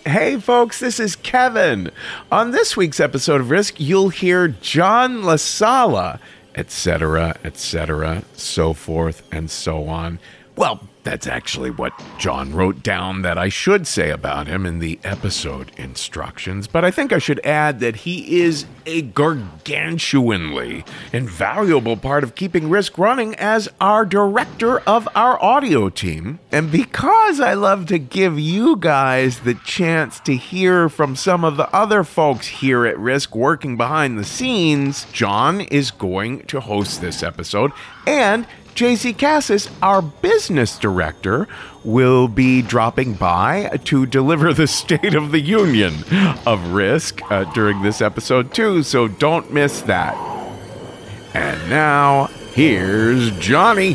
Hey folks, this is Kevin. On this week's episode of Risk, you'll hear John LaSala, etc., so forth and so on. Well, that's actually what John wrote down that I should say about him in the episode instructions, but I think I should add that he is a gargantuanly invaluable part of keeping Risk running as our director of our audio team. And because I love to give you guys the chance to hear from some of the other folks here at Risk working behind the scenes, John is going to host this episode, and JC Cassis, our business director, will be dropping by to deliver the State of the Union of Risk during this episode too, so don't miss that. And now, here's Johnny.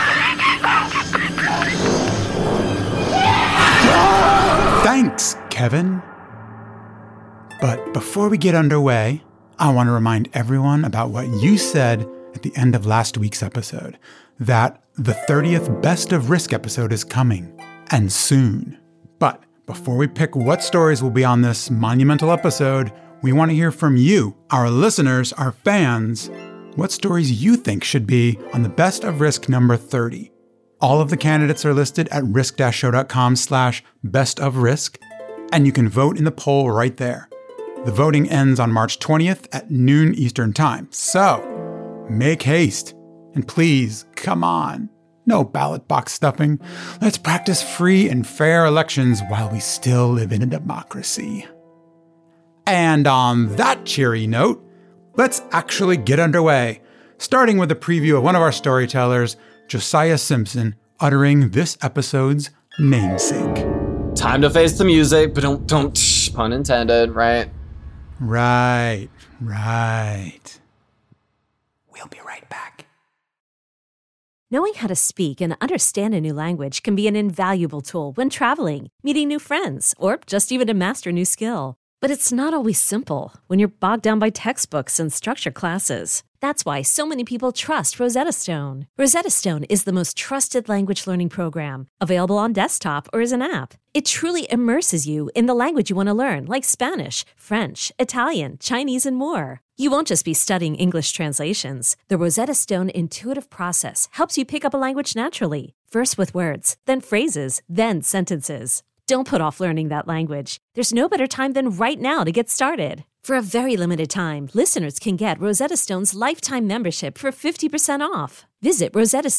Thanks, Kevin. But before we get underway, I want to remind everyone about what you said at the end of last week's episode, that the 30th Best of Risk episode is coming, and soon. But before we pick what stories will be on this monumental episode, we want to hear from you, our listeners, our fans, what stories you think should be on the Best of Risk number 30. All of the candidates are listed at risk-show.com/bestofrisk, and you can vote in the poll right there. The voting ends on March 20th at noon Eastern Time, so make haste. And please, come on. No ballot box stuffing. Let's practice free and fair elections while we still live in a democracy. And on that cheery note, let's actually get underway, starting with a preview of one of our storytellers, Josiah Simpson, uttering this episode's namesake. Time to face the music, but don't pun intended, right? Right. We'll be right back. Knowing how to speak and understand a new language can be an invaluable tool when traveling, meeting new friends, or just even to master a new skill. But it's not always simple when you're bogged down by textbooks and structured classes. That's why so many people trust Rosetta Stone. Rosetta Stone is the most trusted language learning program, available on desktop or as an app. It truly immerses you in the language you want to learn, like Spanish, French, Italian, Chinese, and more. You won't just be studying English translations. The Rosetta Stone intuitive process helps you pick up a language naturally, first with words, then phrases, then sentences. Don't put off learning that language. There's no better time than right now to get started. For a very limited time, listeners can get Rosetta Stone's lifetime membership for 50% off. Visit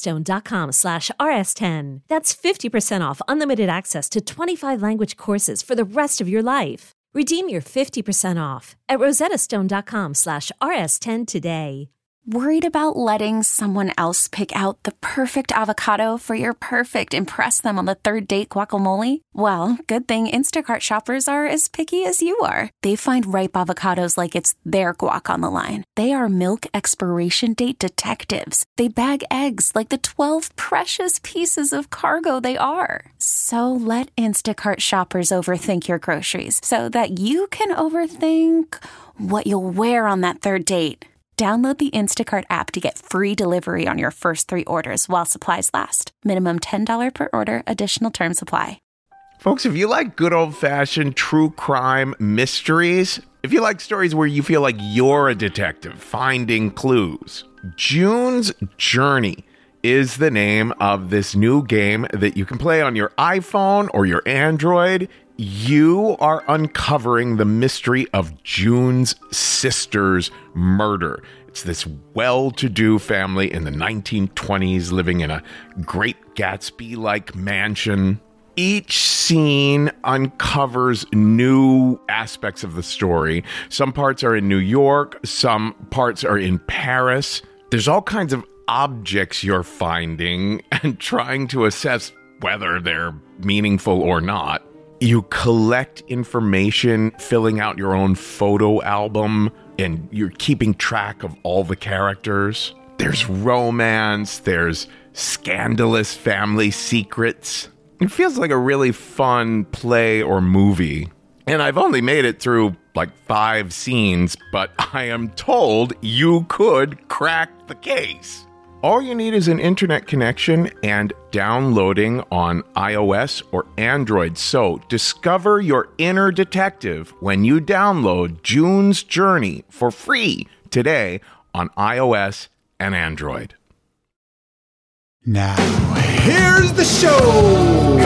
rosettastone.com/rs10. That's 50% off unlimited access to 25 language courses for the rest of your life. Redeem your 50% off at rosettastone.com/rs10 today. Worried about letting someone else pick out the perfect avocado for your perfect impress them on the third date guacamole? Well, good thing Instacart shoppers are as picky as you are. They find ripe avocados like it's their guac on the line. They are milk expiration date detectives. They bag eggs like the 12 precious pieces of cargo they are. So let Instacart shoppers overthink your groceries so that you can overthink what you'll wear on that third date. Download the Instacart app to get free delivery on your first 3 orders while supplies last. Minimum $10 per order. Additional terms apply. Folks, if you like good old-fashioned true crime mysteries, if you like stories where you feel like you're a detective finding clues, June's Journey is the name of this new game that you can play on your iPhone or your Android. You are uncovering the mystery of June's sister's murder. It's this well-to-do family in the 1920s living in a Great Gatsby-like mansion. Each scene uncovers new aspects of the story. Some parts are in New York, some parts are in Paris. There's all kinds of objects you're finding and trying to assess whether they're meaningful or not. You collect information, filling out your own photo album, and you're keeping track of all the characters. There's romance, there's scandalous family secrets. It feels like a really fun play or movie. And I've only made it through like 5 scenes, but I am told you could crack the case. All you need is an internet connection and downloading on iOS or Android. So discover your inner detective when you download June's Journey for free today on iOS and Android. Now, here's the show!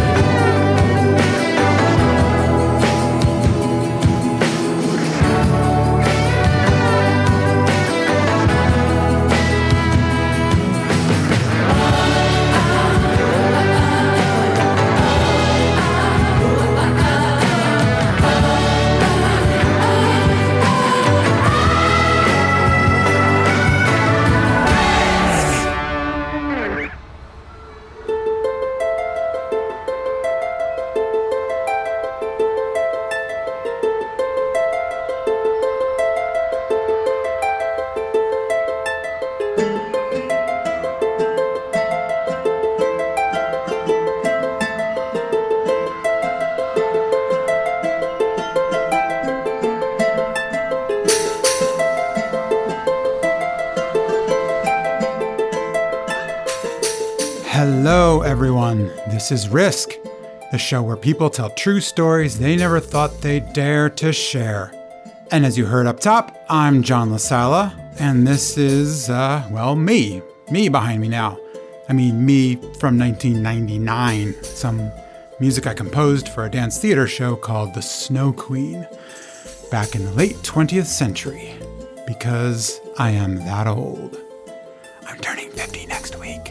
Hello, everyone. This is Risk, the show where people tell true stories they never thought they'd dare to share. And as you heard up top, I'm John LaSala, and this is, me. Me behind me now. I mean, me from 1999. Some music I composed for a dance theater show called The Snow Queen, back in the late 20th century. Because I am that old. I'm turning 50 next week.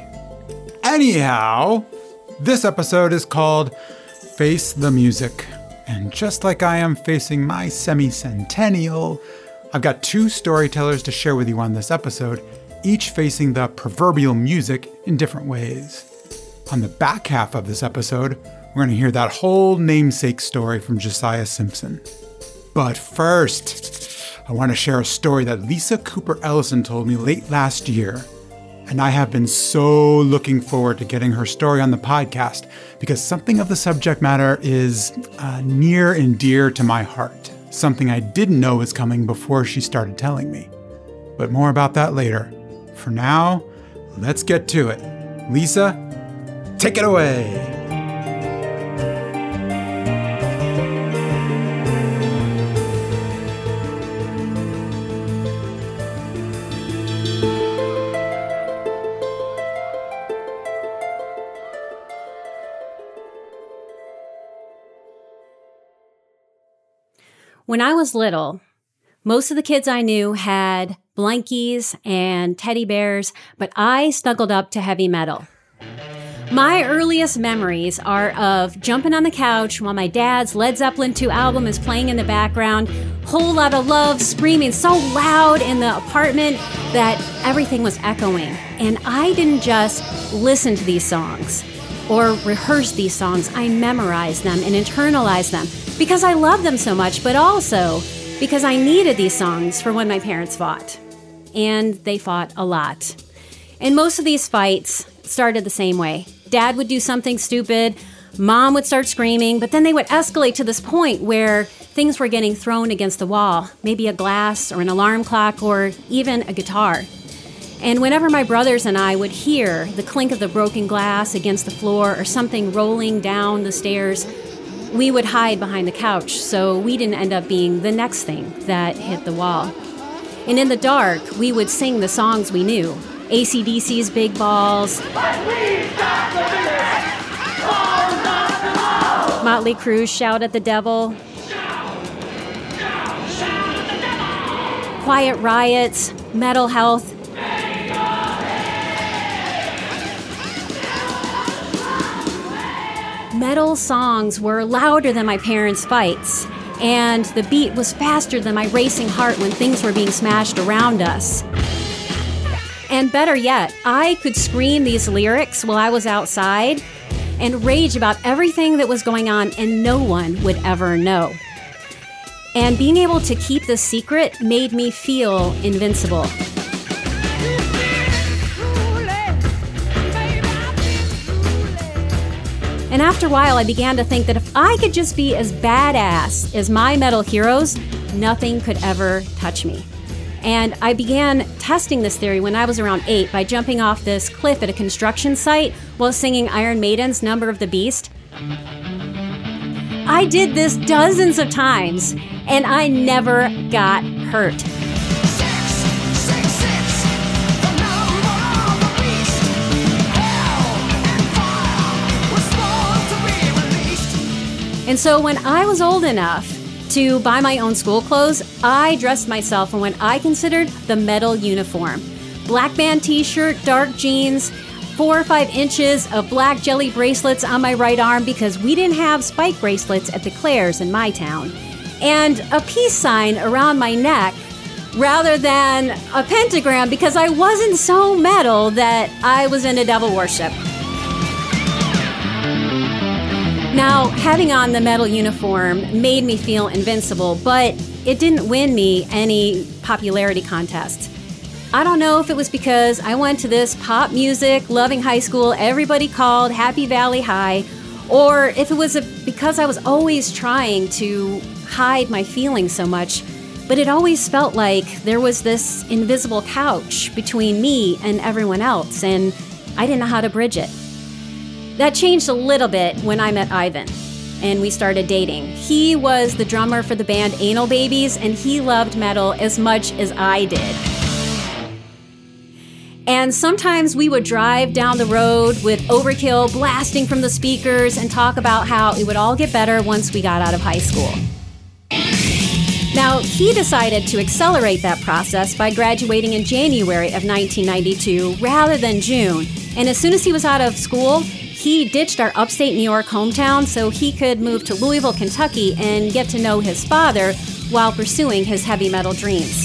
Anyhow, this episode is called Face the Music. And just like I am facing my semi-centennial, I've got two storytellers to share with you on this episode, each facing the proverbial music in different ways. On the back half of this episode, we're going to hear that whole namesake story from Josiah Simpson. But first, I want to share a story that Lisa Cooper Ellison told me late last year. And I have been so looking forward to getting her story on the podcast because something of the subject matter is near and dear to my heart. Something I didn't know was coming before she started telling me. But more about that later. For now, let's get to it. Lisa, take it away. When I was little, most of the kids I knew had blankies and teddy bears, but I snuggled up to heavy metal. My earliest memories are of jumping on the couch while my dad's Led Zeppelin 2 album is playing in the background, Whole Lotta Love screaming so loud in the apartment that everything was echoing. And I didn't just listen to these songs or rehearse these songs. I memorized them and internalized them because I love them so much, but also because I needed these songs for when my parents fought. And they fought a lot. And most of these fights started the same way. Dad would do something stupid, Mom would start screaming, but then they would escalate to this point where things were getting thrown against the wall, maybe a glass or an alarm clock or even a guitar. And whenever my brothers and I would hear the clink of the broken glass against the floor or something rolling down the stairs, we would hide behind the couch so we didn't end up being the next thing that hit the wall. And in the dark, we would sing the songs we knew. AC/DC's Big Balls, Motley Crue's Shout at the Devil, Quiet Riot's Metal Health, metal songs were louder than my parents' fights, and the beat was faster than my racing heart when things were being smashed around us. And better yet, I could scream these lyrics while I was outside and rage about everything that was going on, and no one would ever know. And being able to keep this secret made me feel invincible. And after a while, I began to think that if I could just be as badass as my metal heroes, nothing could ever touch me. And I began testing this theory when I was around 8 by jumping off this cliff at a construction site while singing Iron Maiden's Number of the Beast. I did this dozens of times, and I never got hurt. And so when I was old enough to buy my own school clothes, I dressed myself in what I considered the metal uniform. Black band t-shirt, dark jeans, 4 or 5 inches of black jelly bracelets on my right arm because we didn't have spike bracelets at the Claire's in my town, and a peace sign around my neck rather than a pentagram because I wasn't so metal that I was into devil worship. Now, having on the metal uniform made me feel invincible, but it didn't win me any popularity contests. I don't know if it was because I went to this pop music loving high school everybody called Happy Valley High, or if it was because I was always trying to hide my feelings so much, but it always felt like there was this invisible couch between me and everyone else, and I didn't know how to bridge it. That changed a little bit when I met Ivan, and we started dating. He was the drummer for the band Anal Babies, and he loved metal as much as I did. And sometimes we would drive down the road with Overkill blasting from the speakers and talk about how it would all get better once we got out of high school. Now, he decided to accelerate that process by graduating in January of 1992 rather than June. And as soon as he was out of school, he ditched our upstate New York hometown so he could move to Louisville, Kentucky and get to know his father while pursuing his heavy metal dreams.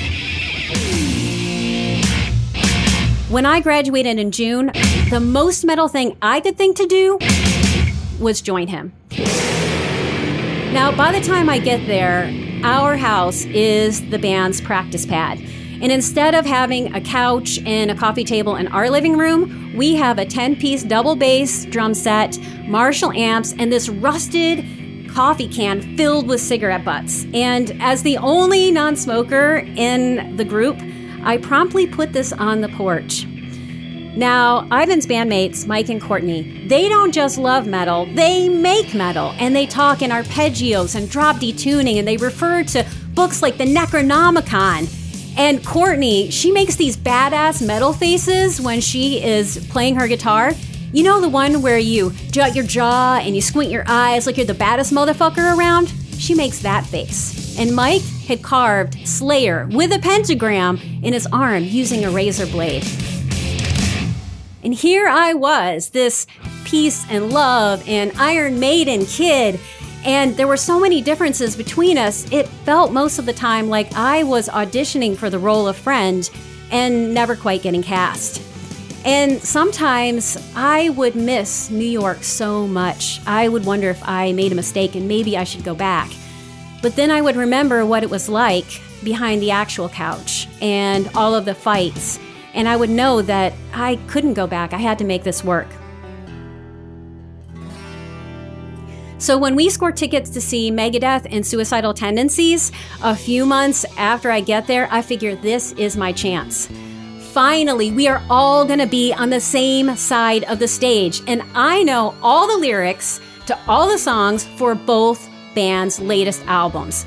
When I graduated in June, the most metal thing I could think to do was join him. Now, by the time I get there, our house is the band's practice pad. And instead of having a couch and a coffee table in our living room, we have a 10-piece double bass drum set, Marshall amps, and this rusted coffee can filled with cigarette butts. And as the only non-smoker in the group, I promptly put this on the porch. Now, Ivan's bandmates, Mike and Courtney, they don't just love metal, they make metal, and they talk in arpeggios and drop D tuning, and they refer to books like the Necronomicon. And Courtney, she makes these badass metal faces when she is playing her guitar. You know, the one where you jut your jaw and you squint your eyes like you're the baddest motherfucker around? She makes that face. And Mike had carved Slayer with a pentagram in his arm using a razor blade. And here I was, this peace and love and Iron Maiden kid, and there were so many differences between us, it felt most of the time like I was auditioning for the role of friend and never quite getting cast. And sometimes I would miss New York so much. I would wonder if I made a mistake and maybe I should go back. But then I would remember what it was like behind the actual couch and all of the fights, and I would know that I couldn't go back. I had to make this work. So when we scored tickets to see Megadeth and Suicidal Tendencies, a few months after I get there, I figure this is my chance. Finally, we are all gonna be on the same side of the stage, and I know all the lyrics to all the songs for both bands' latest albums.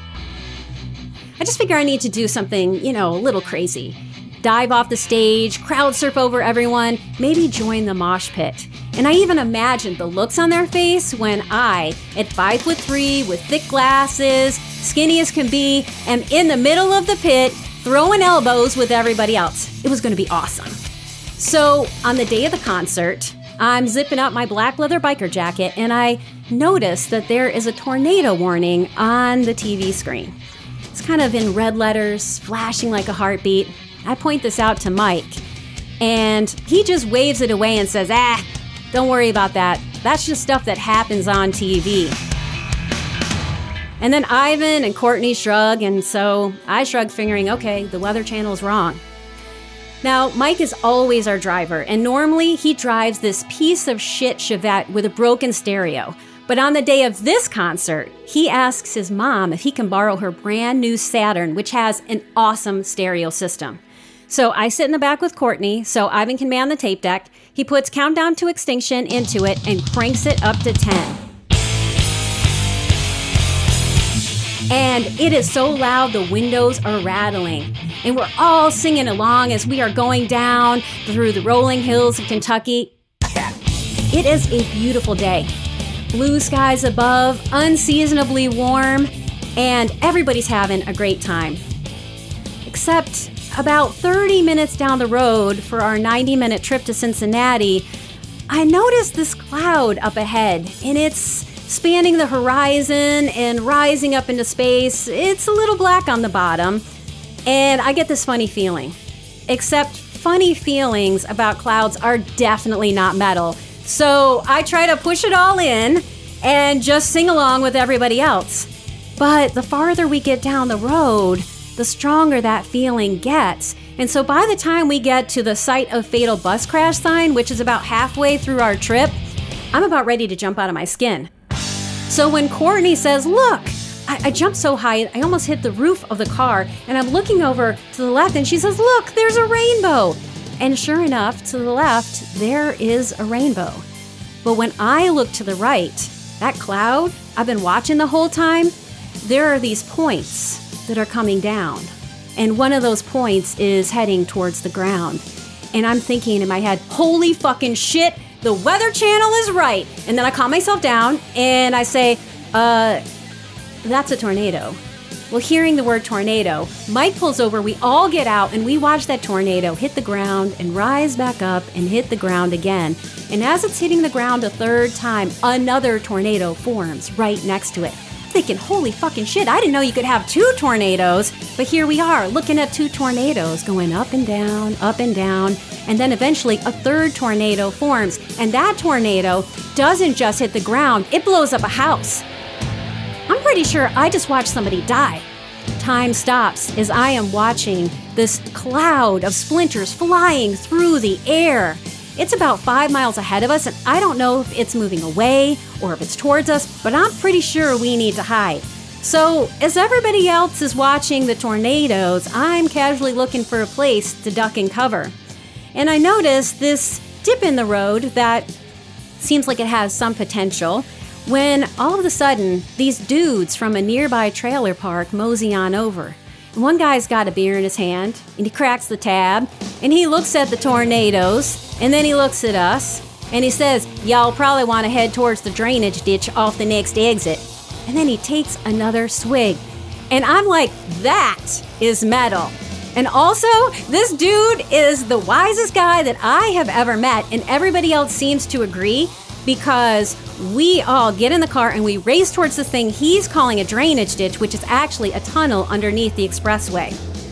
I just figure I need to do something, a little crazy. Dive off the stage, crowd surf over everyone, maybe join the mosh pit. And I even imagined the looks on their face when I, at 5'3", with thick glasses, skinny as can be, am in the middle of the pit, throwing elbows with everybody else. It was going to be awesome. So on the day of the concert, I'm zipping up my black leather biker jacket, and I notice that there is a tornado warning on the TV screen. It's kind of in red letters, flashing like a heartbeat. I point this out to Mike, and he just waves it away and says, don't worry about that. That's just stuff that happens on TV. And then Ivan and Courtney shrug, and so I shrug, figuring, okay, the Weather Channel's wrong. Now, Mike is always our driver, and normally he drives this piece of shit Chevette with a broken stereo. But on the day of this concert, he asks his mom if he can borrow her brand new Saturn, which has an awesome stereo system. So I sit in the back with Courtney, so Ivan can man the tape deck. He puts Countdown to Extinction into it and cranks it up to 10. And it is so loud, the windows are rattling. And we're all singing along as we are going down through the rolling hills of Kentucky. It is a beautiful day. Blue skies above, unseasonably warm, and everybody's having a great time. Except about 30 minutes down the road for our 90-minute trip to Cincinnati, I noticed this cloud up ahead, and it's spanning the horizon and rising up into space. It's a little black on the bottom, and I get this funny feeling. Except funny feelings about clouds are definitely not metal. So I try to push it all in and just sing along with everybody else. But the farther we get down the road, the stronger that feeling gets. And so by the time we get to the site of fatal bus crash sign, which is about halfway through our trip, I'm about ready to jump out of my skin. So when Courtney says, look, I jumped so high, I almost hit the roof of the car, and I'm looking over to the left, and she says, look, there's a rainbow. And sure enough, to the left, there is a rainbow. But when I look to the right, that cloud I've been watching the whole time, there are these points that are coming down. And one of those points is heading towards the ground. And I'm thinking in my head, holy fucking shit, the Weather Channel is right. And then I calm myself down and I say, that's a tornado. Well, hearing the word tornado, Mike pulls over, we all get out, and we watch that tornado hit the ground and rise back up and hit the ground again. And as it's hitting the ground a third time, another tornado forms right next to it. Thinking, holy fucking shit, I didn't know you could have two tornadoes. But here we are, looking at two tornadoes going up and down, and then eventually a third tornado forms. And that tornado doesn't just hit the ground, it blows up a house. I'm pretty sure I just watched somebody die. Time stops as I am watching this cloud of splinters flying through the air. It's about 5 miles ahead of us, and I don't know if it's moving away or if it's towards us, but I'm pretty sure we need to hide. So, as everybody else is watching the tornadoes, I'm casually looking for a place to duck and cover. And I notice this dip in the road that seems like it has some potential, when all of a sudden, these dudes from a nearby trailer park mosey on over. And one guy's got a beer in his hand, and he cracks the tab, and he looks at the tornadoes, and then he looks at us, and he says, y'all probably want to head towards the drainage ditch off the next exit. And then he takes another swig. And I'm like, that is metal. And also, this dude is the wisest guy that I have ever met, and everybody else seems to agree, because we all get in the car and we race towards this thing he's calling a drainage ditch, which is actually a tunnel underneath the expressway.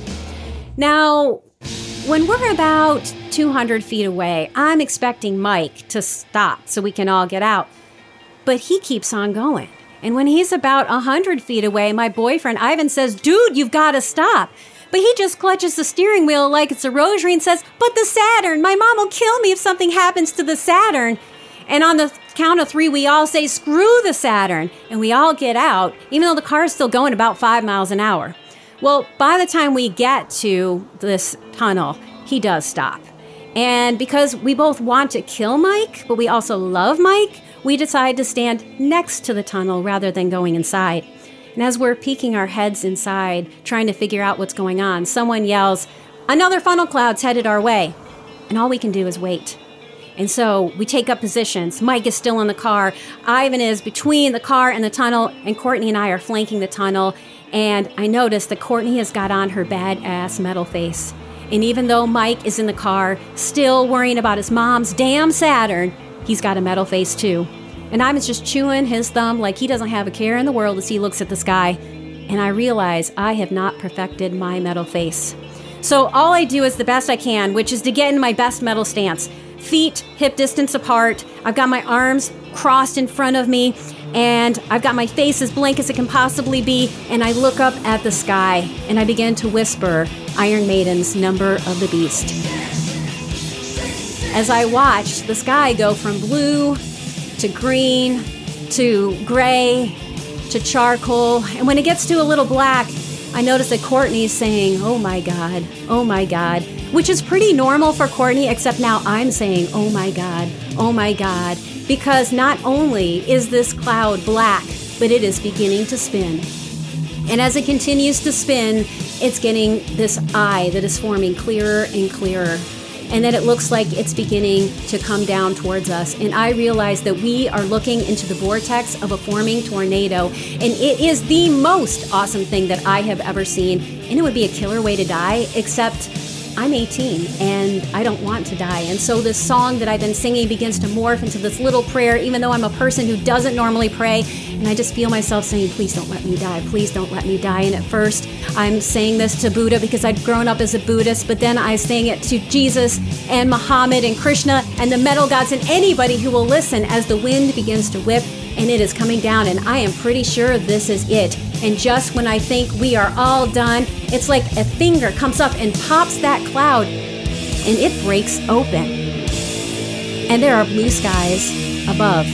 Now, when we're about 200 feet away, I'm expecting Mike to stop so we can all get out. But he keeps on going. And when he's about 100 feet away, my boyfriend Ivan says, dude, you've got to stop. But he just clutches the steering wheel like it's a rosary and says, but the Saturn, my mom will kill me if something happens to the Saturn. And on the count of 3, we all say, screw the Saturn. And we all get out, even though the car is still going about 5 miles an hour. Well, by the time we get to this tunnel, he does stop. And because we both want to kill Mike, but we also love Mike, we decide to stand next to the tunnel rather than going inside. And as we're peeking our heads inside, trying to figure out what's going on, someone yells, another funnel cloud's headed our way. And all we can do is wait. And so we take up positions. Mike is still in the car. Ivan is between the car and the tunnel, and Courtney and I are flanking the tunnel. And I noticed that Courtney has got on her badass metal face. And even though Mike is in the car, still worrying about his mom's damn Saturn, he's got a metal face too. And Ivan's just chewing his thumb like he doesn't have a care in the world as he looks at the sky. And I realize I have not perfected my metal face. So all I do is the best I can, which is to get in my best metal stance. Feet hip distance apart. I've got my arms crossed in front of me, and I've got my face as blank as it can possibly be, and I look up at the sky, and I begin to whisper Iron Maiden's Number of the Beast. As I watch the sky go from blue to green to gray to charcoal. And when it gets to a little black, I notice that Courtney's saying, oh my God, which is pretty normal for Courtney, except now I'm saying, oh my God, because not only is this cloud black, but it is beginning to spin. And as it continues to spin, it's getting this eye that is forming clearer and clearer. And then it looks like it's beginning to come down towards us. And I realize that we are looking into the vortex of a forming tornado. And it is the most awesome thing that I have ever seen. And it would be a killer way to die, except I'm 18 and I don't want to die. And so this song that I've been singing begins to morph into this little prayer, even though I'm a person who doesn't normally pray. And I just feel myself saying, please don't let me die. Please don't let me die. And at first I'm saying this to Buddha because I'd grown up as a Buddhist, but then I sang it to Jesus and Muhammad and Krishna and the metal gods and anybody who will listen as the wind begins to whip and it is coming down. And I am pretty sure this is it. And just when I think we are all done, it's like a finger comes up and pops that cloud and it breaks open. And there are blue skies above.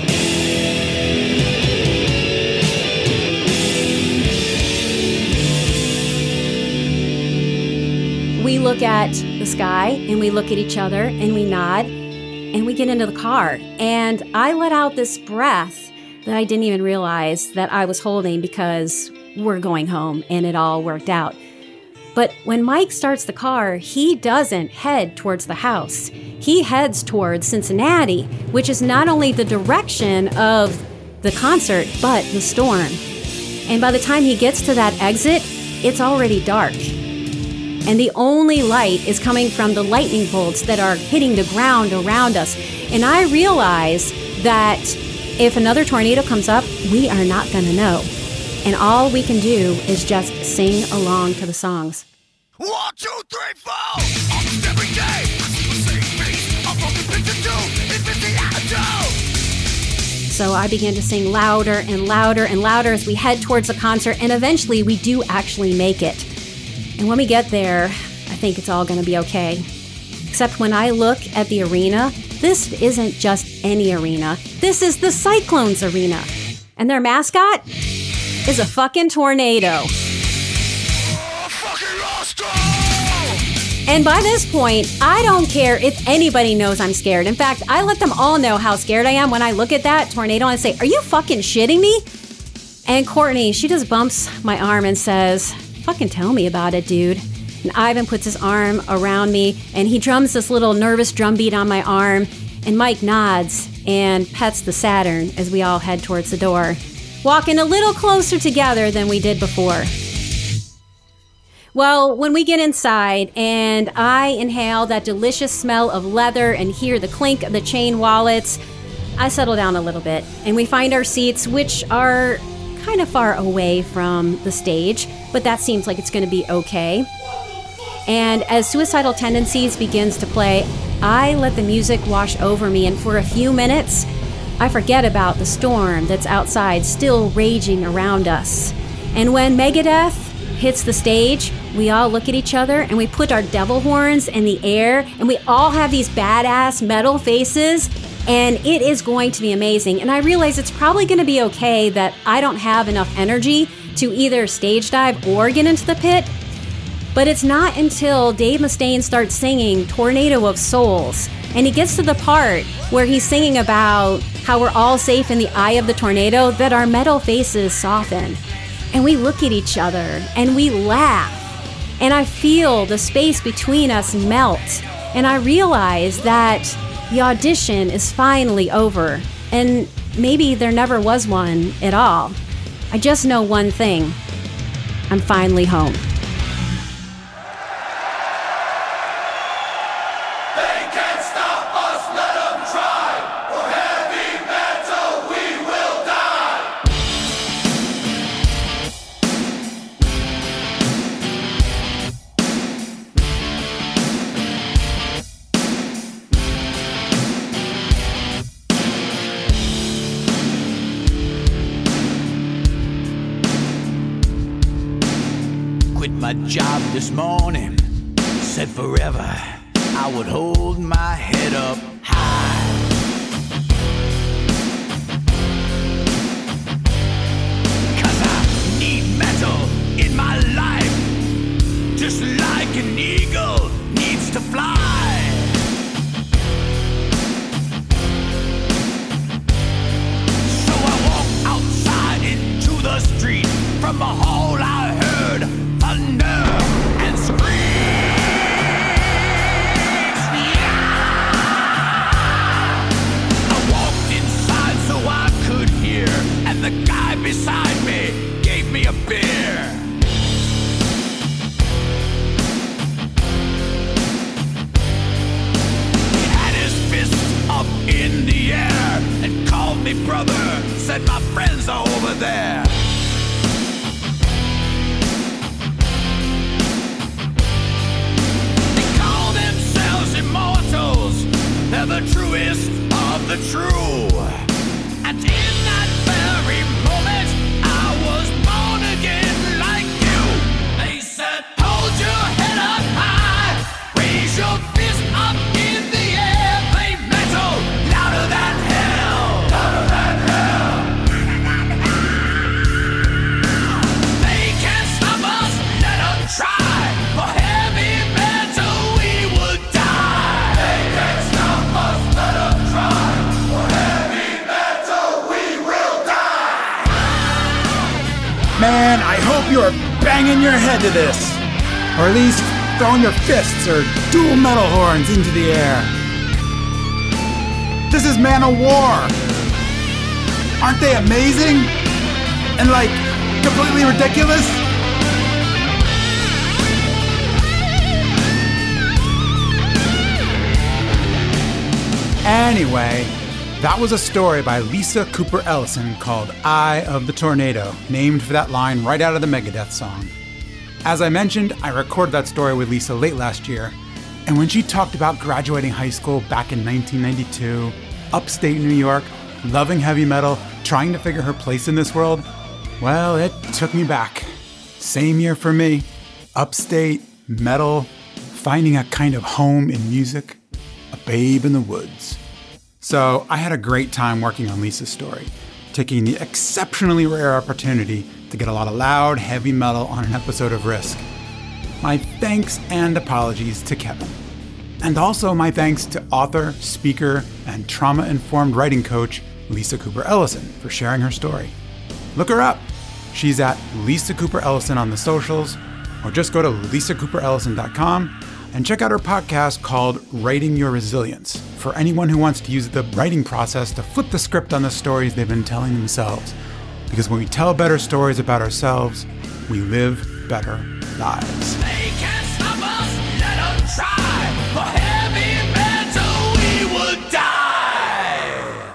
We look at the sky and we look at each other and we nod and we get into the car. And I let out this breath that I didn't even realize that I was holding because we're going home and it all worked out. But when Mike starts the car, he doesn't head towards the house. He heads towards Cincinnati, which is not only the direction of the concert, but the storm. And by the time he gets to that exit, it's already dark. And the only light is coming from the lightning bolts that are hitting the ground around us. And I realize that if another tornado comes up, we are not going to know. And all we can do is just sing along to the songs. 1, 2, 3, 4. Almost every day, the same piece. A broken picture too. It's missing attitude. So I began to sing louder and louder and louder as we head towards the concert. And eventually we do actually make it. And when we get there, I think it's all going to be okay. Except when I look at the arena, this isn't just any arena. This is the Cyclones arena. And their mascot is a fucking tornado. And by this point, I don't care if anybody knows I'm scared. In fact, I let them all know how scared I am when I look at that tornado and say, are you fucking shitting me? And Courtney, she just bumps my arm and says, fucking tell me about it, dude. And Ivan puts his arm around me and he drums this little nervous drum beat on my arm. And Mike nods and pets the Saturn as we all head towards the door, walking a little closer together than we did before. Well, when we get inside and I inhale that delicious smell of leather and hear the clink of the chain wallets, I settle down a little bit and we find our seats, which are kind of far away from the stage, but that seems like it's going to be okay. And as Suicidal Tendencies begins to play, I let the music wash over me, and for a few minutes, I forget about the storm that's outside still raging around us. And when Megadeth hits the stage, we all look at each other and we put our devil horns in the air and we all have these badass metal faces, and it is going to be amazing. And I realize it's probably going to be okay that I don't have enough energy to either stage dive or get into the pit. But it's not until Dave Mustaine starts singing Tornado of Souls, and he gets to the part where he's singing about how we're all safe in the eye of the tornado, that our metal faces soften. And we look at each other and we laugh. And I feel the space between us melt. And I realize that the audition is finally over. And maybe there never was one at all. I just know one thing. I'm finally home. My job this morning said forever I would hold my head up high. the guy beside me gave me a beer. He had his fist up in the air and called me brother, said my friends are over there. They call themselves immortals, they're the truest of the true. And in that very moment, I was born again like you. They said, hold your head up high, raise your fist up in the air, play metal louder than hell, louder than hell. They can't stop us, let them try. For heavy metal we would die. They can't stop us, let them try. For heavy metal we will die. Man, I hope you're banging your head to this. Or at least throwing your fists or dual metal horns into the air. This is Man of War. Aren't they amazing? And like, completely ridiculous? Anyway, that was a story by Lisa Cooper Ellison called Eye of the Tornado, named for that line right out of the Megadeth song. As I mentioned, I recorded that story with Lisa late last year, and when she talked about graduating high school back in 1992, upstate New York, loving heavy metal, trying to figure her place in this world, well, it took me back. Same year for me. Upstate, metal, finding a kind of home in music, a babe in the woods. So I had a great time working on Lisa's story, taking the exceptionally rare opportunity to get a lot of loud, heavy metal on an episode of Risk. My thanks and apologies to Kevin. And also my thanks to author, speaker, and trauma-informed writing coach Lisa Cooper Ellison for sharing her story. Look her up. She's at Lisa Cooper Ellison on the socials, or just go to lisacooperellison.com and check out her podcast called Writing Your Resilience for anyone who wants to use the writing process to flip the script on the stories they've been telling themselves. Because when we tell better stories about ourselves, we live better lives. They can't stop us, let them try. For heavy metal we would die.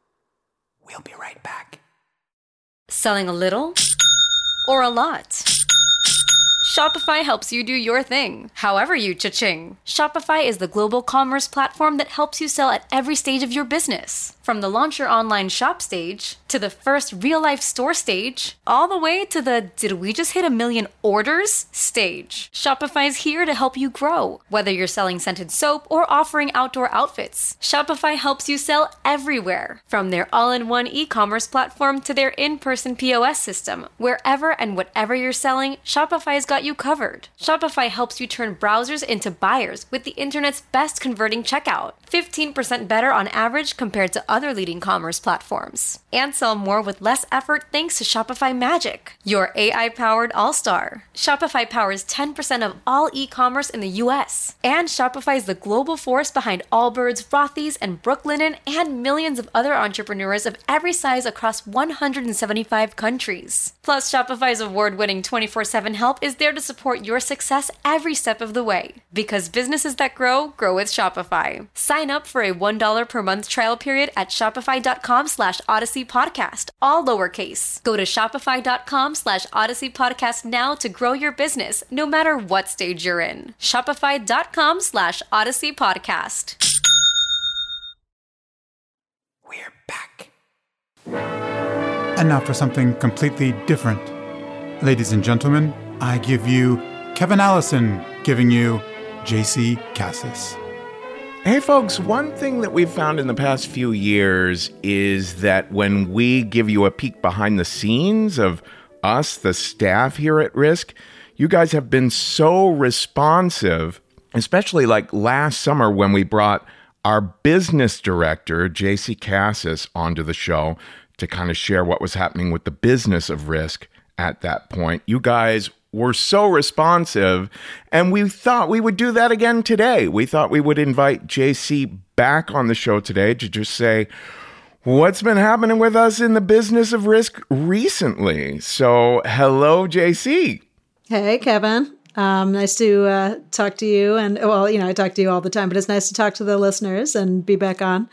We'll be right back. Selling a little or a lot? Shopify helps you do your thing, however you cha-ching. Shopify is the global commerce platform that helps you sell at every stage of your business. From the launch your online shop stage, to the first real-life store stage, all the way to the did we just hit 1 million orders stage. Shopify is here to help you grow. Whether you're selling scented soap or offering outdoor outfits, Shopify helps you sell everywhere. From their all-in-one e-commerce platform to their in-person POS system, wherever and whatever you're selling, Shopify's got you covered. Shopify helps you turn browsers into buyers with the internet's best converting checkout. 15% better on average compared to other leading commerce platforms. And sell more with less effort thanks to Shopify Magic, your AI-powered all-star. Shopify powers 10% of all e-commerce in the US. And Shopify is the global force behind Allbirds, Rothy's, and Brooklinen, and millions of other entrepreneurs of every size across 175 countries. Plus, Shopify's award-winning 24/7 help is there to support your success every step of the way. Because businesses that grow, grow with Shopify. Sign up for a $1 per month trial period at shopify.com/Odyssey Podcast, all lowercase. Go to shopify.com/Odyssey Podcast now to grow your business, no matter what stage you're in. Shopify.com/Odyssey Podcast. We're back. And now for something completely different. Ladies and gentlemen, I give you Kevin Allison giving you J.C. Cassis. Hey folks, one thing that we've found in the past few years is that when we give you a peek behind the scenes of us, the staff here at Risk, you guys have been so responsive, especially like last summer when we brought our business director, J.C. Cassis, onto the show to kind of share what was happening with the business of Risk at that point. You guys were so responsive, and we thought we would do that again today. We thought we would invite JC back on the show today to just say, what's been happening with us in the business of risk recently. So, hello, JC. Hey, Kevin. Nice to talk to you. And, well, I talk to you all the time, but it's nice to talk to the listeners and be back on.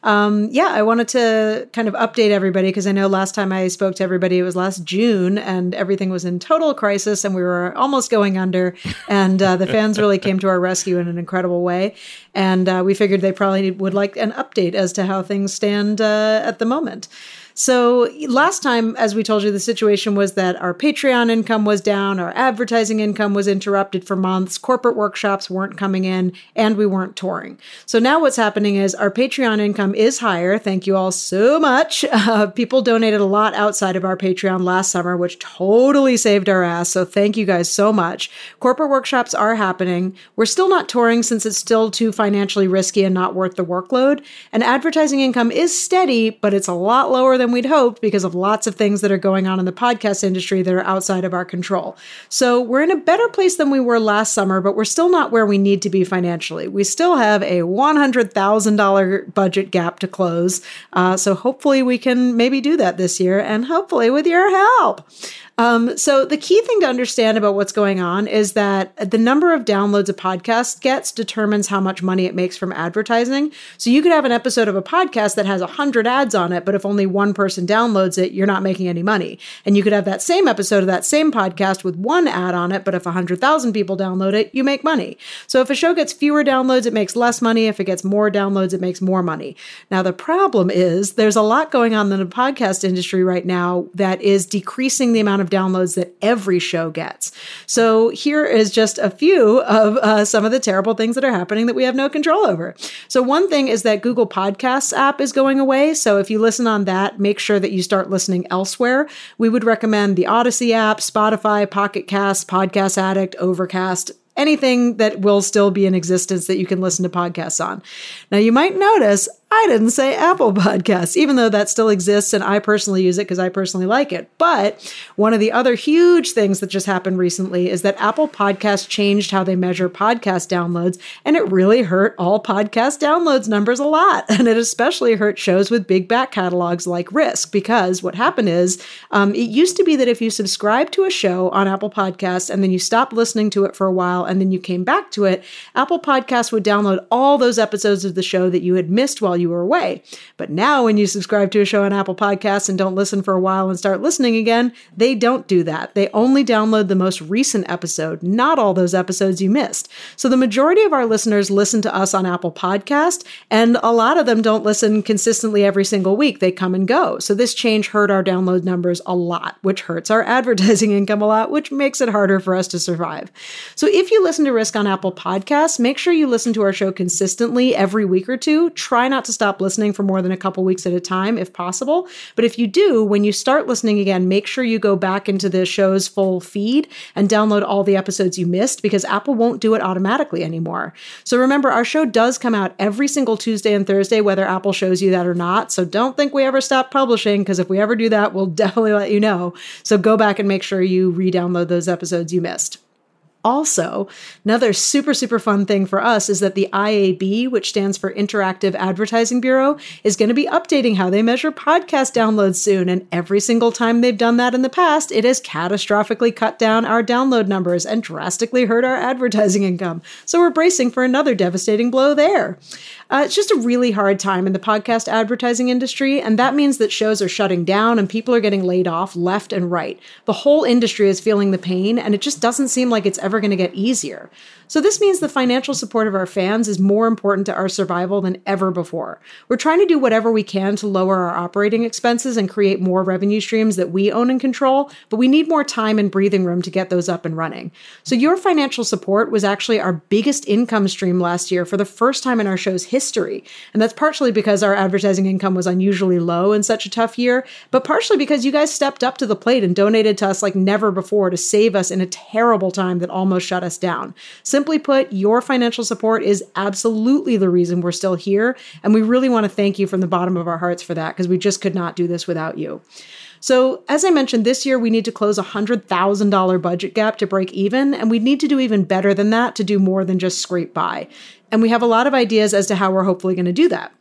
I wanted to kind of update everybody because I know last time I spoke to everybody, it was last June, and everything was in total crisis and we were almost going under. And the fans really came to our rescue in an incredible way. And we figured they probably would like an update as to how things stand at the moment. So last time, as we told you, the situation was that our Patreon income was down, our advertising income was interrupted for months, corporate workshops weren't coming in, and we weren't touring. So now what's happening is our Patreon income is higher. Thank you all so much. People donated a lot outside of our Patreon last summer, which totally saved our ass. So thank you guys so much. Corporate workshops are happening. We're still not touring since it's still too financially risky and not worth the workload. And advertising income is steady, but it's a lot lower than we'd hoped because of lots of things that are going on in the podcast industry that are outside of our control. So we're in a better place than we were last summer, but we're still not where we need to be financially. We still have a $100,000 budget gap to close. So hopefully we can maybe do that this year, and hopefully with your help. So the key thing to understand about what's going on is that the number of downloads a podcast gets determines how much money it makes from advertising. So you could have an episode of a podcast that has 100 ads on it, but if only one person downloads it, you're not making any money. And you could have that same episode of that same podcast with one ad on it, but if 100,000 people download it, you make money. So if a show gets fewer downloads, it makes less money. If it gets more downloads, it makes more money. Now, the problem is there's a lot going on in the podcast industry right now that is decreasing the amount of downloads that every show gets. So here is just a few of some of the terrible things that are happening that we have no control over. So one thing is that Google Podcasts app is going away. So if you listen on that, make sure that you start listening elsewhere. We would recommend the Odyssey app, Spotify, Pocket Cast, Podcast Addict, Overcast, anything that will still be in existence that you can listen to podcasts on. Now, you might notice I didn't say Apple Podcasts, even though that still exists and I personally use it because I personally like it. But one of the other huge things that just happened recently is that Apple Podcasts changed how they measure podcast downloads, and it really hurt all podcast downloads numbers a lot. And it especially hurt shows with big back catalogs like Risk, because what happened is it used to be that if you subscribe to a show on Apple Podcasts and then you stopped listening to it for a while and then you came back to it, Apple Podcasts would download all those episodes of the show that you had missed while you were away. But now when you subscribe to a show on Apple Podcasts and don't listen for a while and start listening again, they don't do that. They only download the most recent episode, not all those episodes you missed. So the majority of our listeners listen to us on Apple Podcast, and a lot of them don't listen consistently every single week. They come and go. So this change hurt our download numbers a lot, which hurts our advertising income a lot, which makes it harder for us to survive. So if you listen to Risk on Apple Podcasts, make sure you listen to our show consistently every week or two. Try not to stop listening for more than a couple weeks at a time if possible. But if you do, when you start listening again, make sure you go back into the show's full feed and download all the episodes you missed, because Apple won't do it automatically anymore. So remember, our show does come out every single Tuesday and Thursday, whether Apple shows you that or not. So don't think we ever stop publishing, because if we ever do that, we'll definitely let you know. So go back and make sure you re-download those episodes you missed. Also, another super, super fun thing for us is that the IAB, which stands for Interactive Advertising Bureau, is going to be updating how they measure podcast downloads soon. And every single time they've done that in the past, it has catastrophically cut down our download numbers and drastically hurt our advertising income. So we're bracing for another devastating blow there. It's just a really hard time in the podcast advertising industry, and that means that shows are shutting down and people are getting laid off left and right. The whole industry is feeling the pain, and it just doesn't seem like it's ever going to get easier. So this means the financial support of our fans is more important to our survival than ever before. We're trying to do whatever we can to lower our operating expenses and create more revenue streams that we own and control, but we need more time and breathing room to get those up and running. So your financial support was actually our biggest income stream last year for the first time in our show's history. And that's partially because our advertising income was unusually low in such a tough year, but partially because you guys stepped up to the plate and donated to us like never before to save us in a terrible time that almost shut us down. Simply put, your financial support is absolutely the reason we're still here, and we really want to thank you from the bottom of our hearts for that, because we just could not do this without you. So, as I mentioned, this year we need to close a $100,000 budget gap to break even, and we need to do even better than that to do more than just scrape by. And we have a lot of ideas as to how we're hopefully going to do that.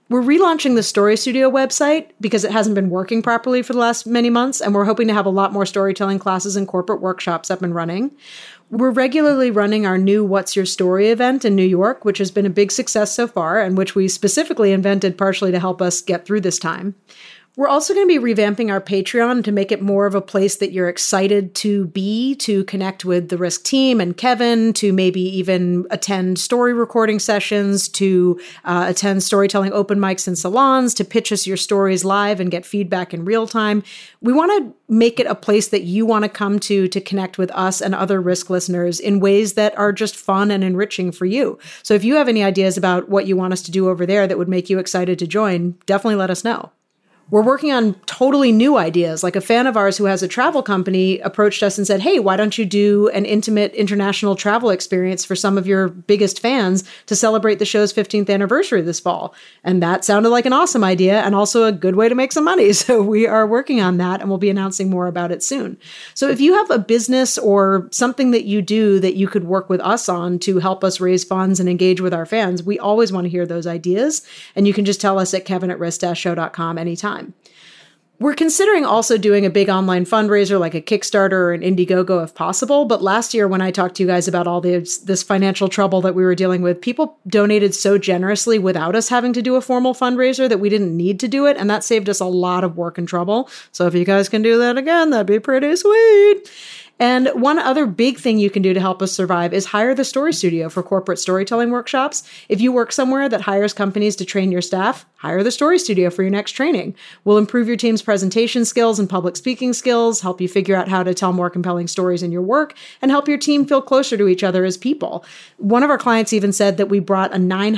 We're relaunching the Story Studio website because it hasn't been working properly for the last many months, and we're hoping to have a lot more storytelling classes and corporate workshops up and running. We're regularly running our new What's Your Story event in New York, which has been a big success so far, and which we specifically invented partially to help us get through this time. We're also going to be revamping our Patreon to make it more of a place that you're excited to be, to connect with the Risk team and Kevin, to maybe even attend story recording sessions, to attend storytelling open mics and salons, to pitch us your stories live and get feedback in real time. We want to make it a place that you want to come to connect with us and other Risk listeners in ways that are just fun and enriching for you. So if you have any ideas about what you want us to do over there that would make you excited to join, definitely let us know. We're working on totally new ideas. Like a fan of ours who has a travel company approached us and said, hey, why don't you do an intimate international travel experience for some of your biggest fans to celebrate the show's 15th anniversary this fall? And that sounded like an awesome idea and also a good way to make some money. So we are working on that and we'll be announcing more about it soon. So if you have a business or something that you do that you could work with us on to help us raise funds and engage with our fans, we always want to hear those ideas. And you can just tell us at kevin@risk-show.com anytime. We're considering also doing a big online fundraiser like a Kickstarter or an Indiegogo if possible. But last year when I talked to you guys about all this financial trouble that we were dealing with, people donated so generously without us having to do a formal fundraiser that we didn't need to do it. And that saved us a lot of work and trouble. So if you guys can do that again, that'd be pretty sweet. And one other big thing you can do to help us survive is hire the Story Studio for corporate storytelling workshops. If you work somewhere that hires companies to train your staff, hire the Story Studio for your next training. We'll improve your team's presentation skills and public speaking skills, help you figure out how to tell more compelling stories in your work, and help your team feel closer to each other as people. One of our clients even said that we brought a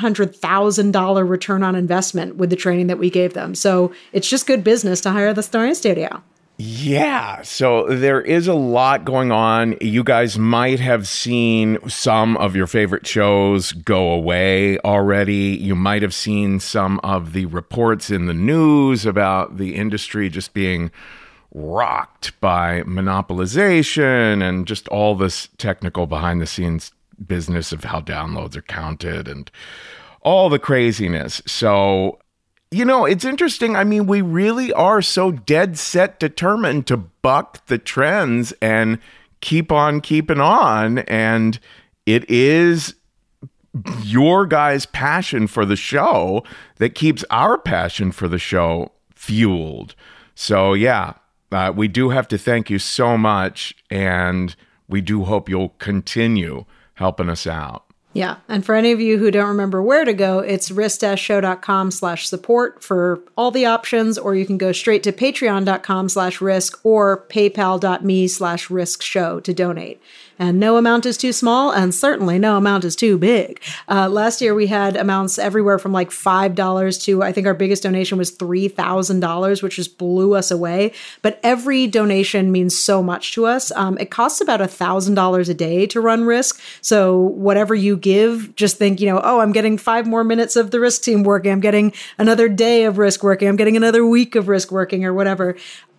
$900,000 return on investment with the training that we gave them. So it's just good business to hire the Story Studio. Yeah, so there is a lot going on. You guys might have seen some of your favorite shows go away already. You might have seen some of the reports in the news about the industry just being rocked by monopolization and just all this technical behind the scenes business of how downloads are counted and all the craziness. So you know, it's interesting. I mean, we really are so dead set determined to buck the trends and keep on keeping on. And it is your guys' passion for the show that keeps our passion for the show fueled. So, yeah, we do have to thank you so much. And we do hope you'll continue helping us out. Yeah. And for any of you who don't remember where to go, it's risk-show.com/support for all the options, or you can go straight to patreon.com/risk or paypal.me/riskshow to donate. And no amount is too small, and certainly no amount is too big. Last year, we had amounts everywhere from like $5 to, I think our biggest donation was $3,000, which just blew us away. But every donation means so much to us. It costs about $1,000 a day to run Risk. So whatever you give, just think, oh, I'm getting 5 more minutes of the Risk team working. I'm getting another day of Risk working. I'm getting another week of Risk working or whatever.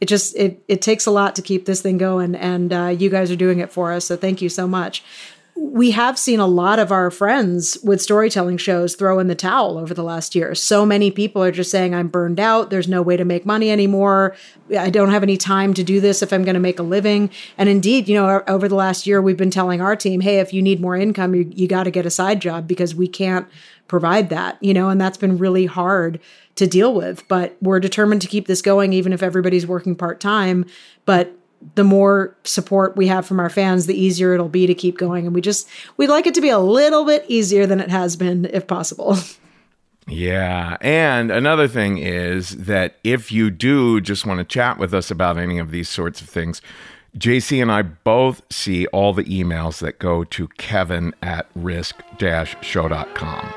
It takes a lot to keep this thing going, and you guys are doing it for us. So thank you so much. We have seen a lot of our friends with storytelling shows throw in the towel over the last year. So many people are just saying, I'm burned out. There's no way to make money anymore. I don't have any time to do this if I'm going to make a living. And indeed, over the last year, we've been telling our team, hey, if you need more income, you got to get a side job because we can't provide that, and that's been really hard to deal with. But we're determined to keep this going, even if everybody's working part-time. But the more support we have from our fans, the easier it'll be to keep going. And we'd like it to be a little bit easier than it has been, if possible. Yeah. And another thing is that if you do just want to chat with us about any of these sorts of things, JC and I both see all the emails that go to kevin@risk-show.com.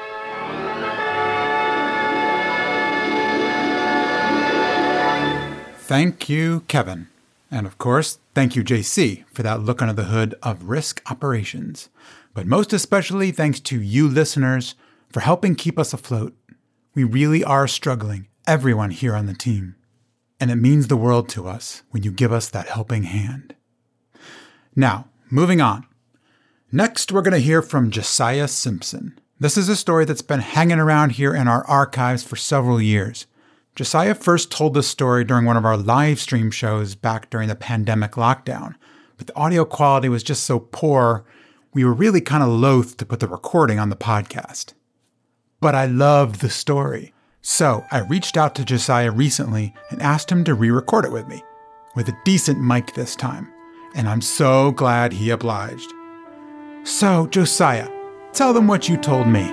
Thank you, Kevin. And of course, thank you, JC, for that look under the hood of Risk operations. But most especially, thanks to you listeners for helping keep us afloat. We really are struggling, everyone here on the team. And it means the world to us when you give us that helping hand. Now, moving on. Next, we're going to hear from Josiah Simpson. This is a story that's been hanging around here in our archives for several years. Josiah first told this story during one of our live stream shows back during the pandemic lockdown, but the audio quality was just so poor, we were really kind of loath to put the recording on the podcast. But I loved the story. So I reached out to Josiah recently and asked him to re-record it with me, with a decent mic this time. And I'm so glad he obliged. So, Josiah, tell them what you told me.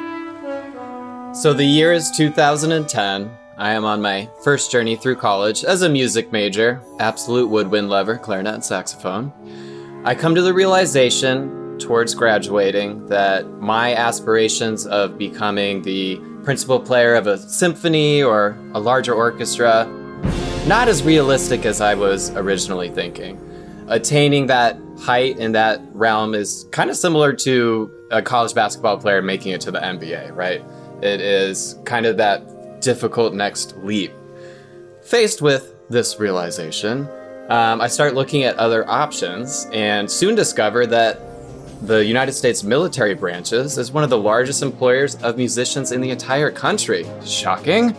So the year is 2010. I am on my first journey through college as a music major, absolute woodwind lover, clarinet and saxophone. I come to the realization towards graduating that my aspirations of becoming the principal player of a symphony or a larger orchestra, not as realistic as I was originally thinking. Attaining that height in that realm is kind of similar to a college basketball player making it to the NBA, right? It is kind of that difficult next leap. Faced with this realization, I start looking at other options and soon discover that the United States military branches is one of the largest employers of musicians in the entire country. Shocking.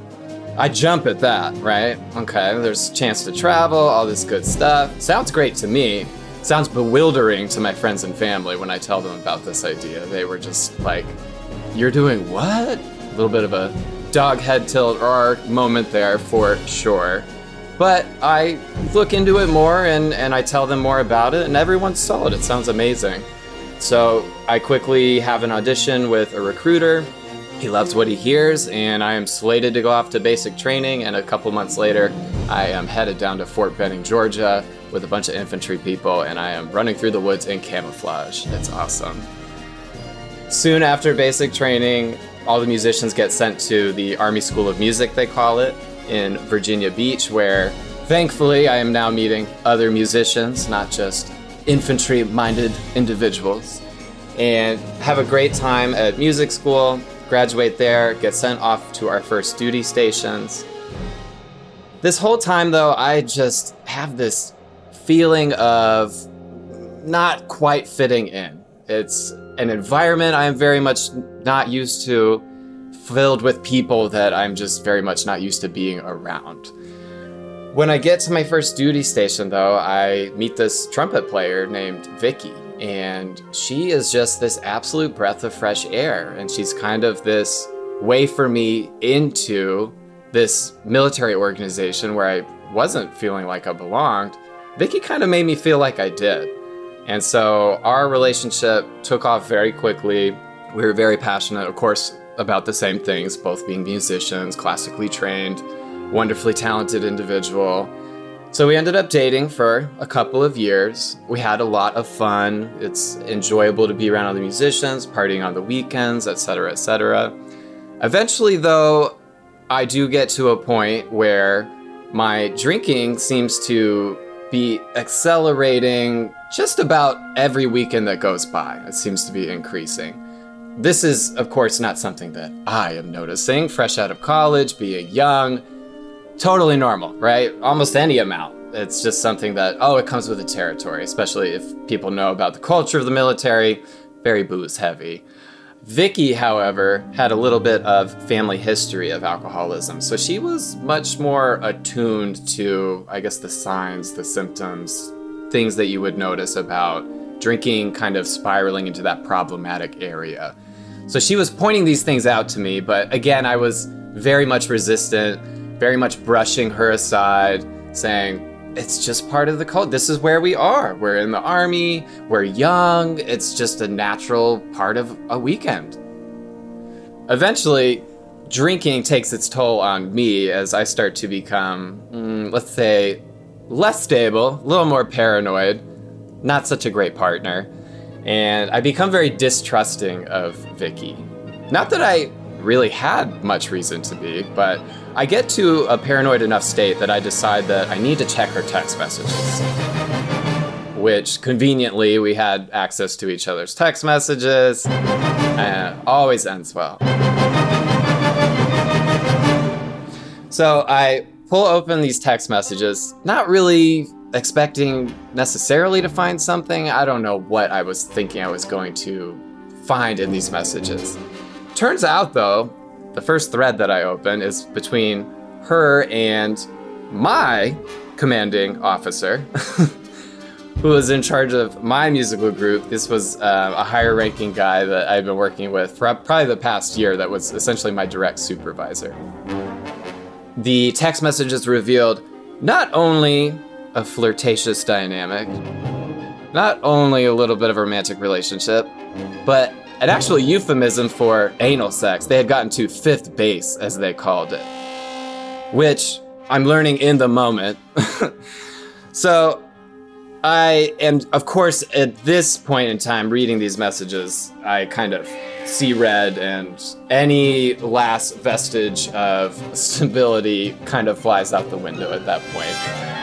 I jump at that, right? Okay, there's a chance to travel, all this good stuff. Sounds great to me. Sounds bewildering to my friends and family when I tell them about this idea. They were just like, you're doing what? A little bit of a dog head tilt or moment there for sure. But I look into it more and I tell them more about it and everyone's solid. It sounds amazing. So I quickly have an audition with a recruiter. He loves what he hears, and I am slated to go off to basic training, and a couple months later, I am headed down to Fort Benning, Georgia, with a bunch of infantry people, and I am running through the woods in camouflage. It's awesome. Soon after basic training, all the musicians get sent to the Army School of Music, they call it, in Virginia Beach, where, thankfully, I am now meeting other musicians, not just infantry-minded individuals, and have a great time at music school. Graduate there, get sent off to our first duty stations. This whole time, though, I just have this feeling of not quite fitting in. It's an environment I am very much not used to, filled with people that I'm just very much not used to being around. When I get to my first duty station, though, I meet this trumpet player named Vicky. And she is just this absolute breath of fresh air. And she's kind of this way for me into this military organization where I wasn't feeling like I belonged. Vicky kind of made me feel like I did. And so our relationship took off very quickly. We were very passionate, of course, about the same things, both being musicians, classically trained, wonderfully talented individual. So we ended up dating for a couple of years. We had a lot of fun. It's enjoyable to be around other musicians, partying on the weekends, etc., etc. Eventually, though, I do get to a point where my drinking seems to be accelerating just about every weekend that goes by. It seems to be increasing. This is, of course, not something that I am noticing. Fresh out of college, being young, totally normal, right? Almost any amount. It's just something that, it comes with the territory, especially if people know about the culture of the military, very booze heavy. Vicky, however, had a little bit of family history of alcoholism, so she was much more attuned to, I guess, the signs, the symptoms, things that you would notice about drinking kind of spiraling into that problematic area. So she was pointing these things out to me, but again, I was very much resistant, very much brushing her aside, saying, it's just part of the culture. This is where we are. We're in the Army, we're young, it's just a natural part of a weekend. Eventually, drinking takes its toll on me as I start to become, let's say, less stable, a little more paranoid, not such a great partner, and I become very distrusting of Vicky. Not that I really had much reason to be, but I get to a paranoid enough state that I decide that I need to check her text messages, which conveniently we had access to each other's text messages, and it always ends well. So I pull open these text messages, not really expecting necessarily to find something. I don't know what I was thinking I was going to find in these messages. Turns out, though, the first thread that I open is between her and my commanding officer, who was in charge of my musical group. This was a higher ranking guy that I've been working with for probably the past year that was essentially my direct supervisor. The text messages revealed not only a flirtatious dynamic, not only a little bit of a romantic relationship, but an actual euphemism for anal sex. They had gotten to fifth base, as they called it, which I'm learning in the moment. So I am, of course, at this point in time, reading these messages, I kind of see red, and any last vestige of stability kind of flies out the window at that point.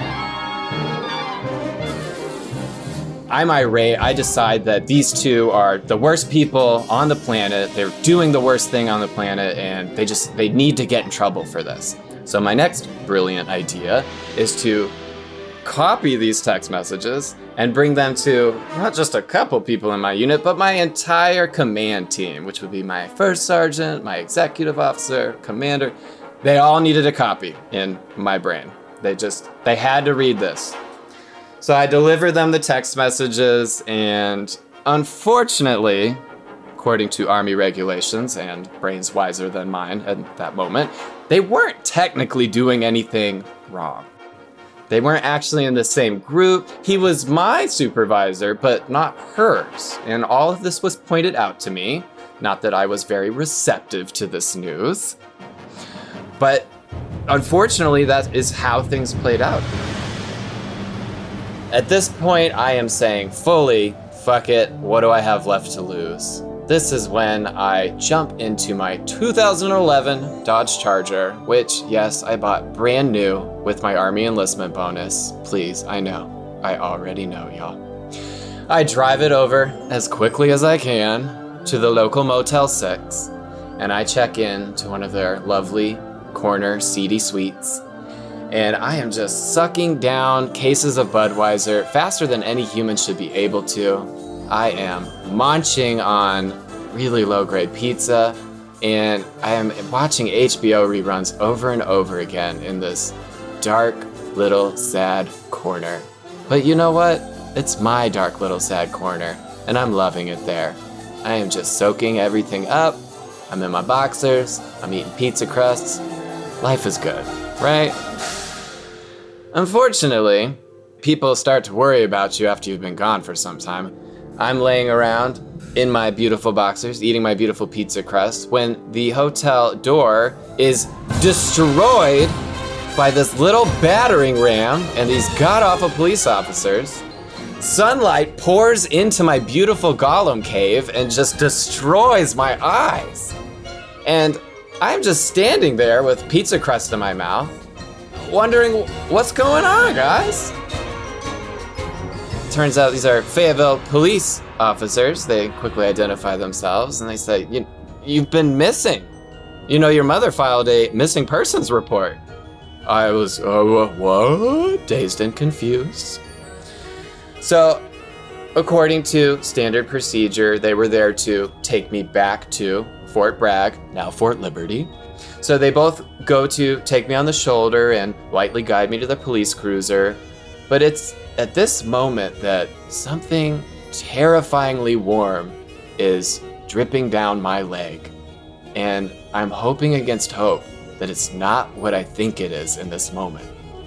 I'm irate. I decide that these two are the worst people on the planet. They're doing the worst thing on the planet, and they need to get in trouble for this. So my next brilliant idea is to copy these text messages and bring them to not just a couple people in my unit, but my entire command team, which would be my first sergeant, my executive officer, commander. They all needed a copy in my brain. They had to read this. So I delivered them the text messages, and unfortunately, according to Army regulations and brains wiser than mine at that moment, they weren't technically doing anything wrong. They weren't actually in the same group. He was my supervisor, but not hers. And all of this was pointed out to me. Not that I was very receptive to this news, but unfortunately, that is how things played out. At this point, I am saying fully, fuck it, what do I have left to lose? This is when I jump into my 2011 Dodge Charger, which, yes, I bought brand new with my Army enlistment bonus. Please, I know. I already know, y'all. I drive it over as quickly as I can to the local Motel 6, and I check in to one of their lovely corner seedy suites. And I am just sucking down cases of Budweiser faster than any human should be able to. I am munching on really low-grade pizza, and I am watching HBO reruns over and over again in this dark, little, sad corner. But you know what? It's my dark, little, sad corner, and I'm loving it there. I am just soaking everything up. I'm in my boxers. I'm eating pizza crusts. Life is good, right? Unfortunately, people start to worry about you after you've been gone for some time. I'm laying around in my beautiful boxers, eating my beautiful pizza crust, when the hotel door is destroyed by this little battering ram and these god-awful police officers. Sunlight pours into my beautiful Gollum cave and just destroys my eyes. And I'm just standing there with pizza crust in my mouth, wondering what's going on, guys? Turns out these are Fayetteville police officers. They quickly identify themselves and they say, you've been missing. You know, your mother filed a missing persons report. I was, what? Dazed and confused. So, according to standard procedure, they were there to take me back to Fort Bragg, now Fort Liberty. So they both go to take me on the shoulder and lightly guide me to the police cruiser. But it's at this moment that something terrifyingly warm is dripping down my leg. And I'm hoping against hope that it's not what I think it is in this moment.